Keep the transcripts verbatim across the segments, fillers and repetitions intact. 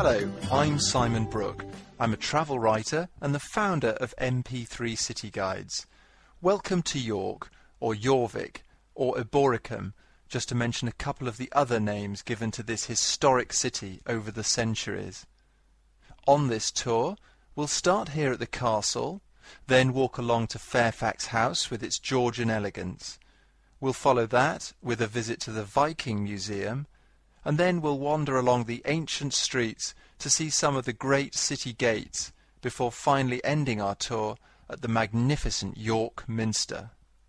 Hello, I'm Simon Brooke. I'm a travel writer and the founder of M P three City Guides. Welcome to York, or Jorvik, or Eboracum, just to mention a couple of the other names given to this historic city over the centuries. On this tour, we'll start here at the castle, then walk along to Fairfax House with its Georgian elegance. We'll follow that with a visit to the Viking Museum, and then we'll wander along the ancient streets to see some of the great city gates before finally ending our tour at the magnificent York Minster.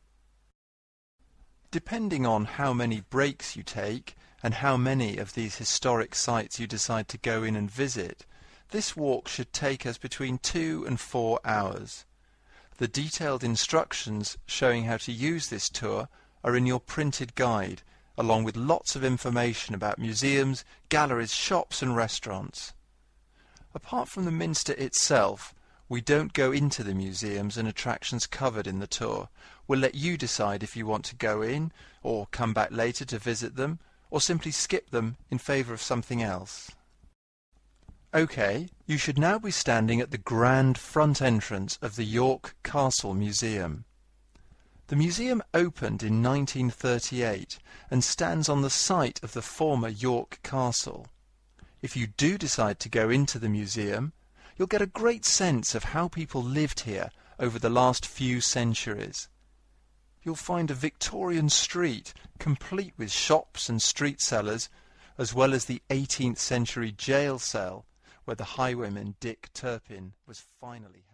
Depending on how many breaks you take and how many of these historic sites you decide to go in and visit, this walk should take us between two and four hours. The detailed instructions showing how to use this tour are in your printed guide, along with lots of information about museums, galleries, shops and restaurants. Apart from the Minster itself, we don't go into the museums and attractions covered in the tour. We'll let you decide if you want to go in, or come back later to visit them, or simply skip them in favour of something else. OK, you should now be standing at the grand front entrance of the York Castle Museum. The museum opened in nineteen thirty-eight and stands on the site of the former York Castle. If you do decide to go into the museum, you'll get a great sense of how people lived here over the last few centuries. You'll find a Victorian street complete with shops and street sellers, as well as the eighteenth century jail cell where the highwayman Dick Turpin was finally